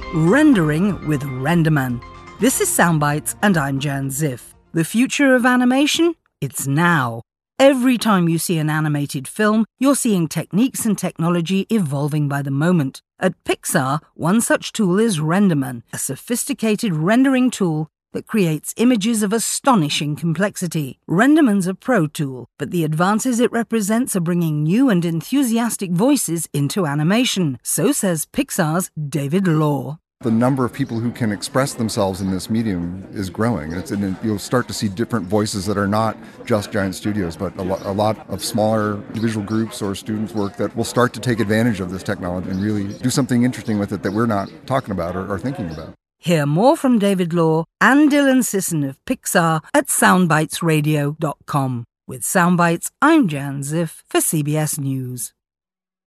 Rendering with Renderman. This is Soundbites and I'm Jan Ziff. The future of animation? It's now. Every time you see an animated film, you're seeing techniques and technology evolving by the moment. At Pixar, one such tool is Renderman, a sophisticated rendering tool that creates images of astonishing complexity. Renderman's a pro tool, but the advances it represents are bringing new and enthusiastic voices into animation. So says Pixar's David Law. The number of people who can express themselves in this medium is growing. You'll start to see different voices that are not just giant studios, but a lot of smaller individual groups or students' work that will start to take advantage of this technology and really do something interesting with it that we're not talking about or thinking about. Hear more from David Law and Dylan Sisson of Pixar at soundbitesradio.com. With Soundbites, I'm Jan Ziff for CBS News.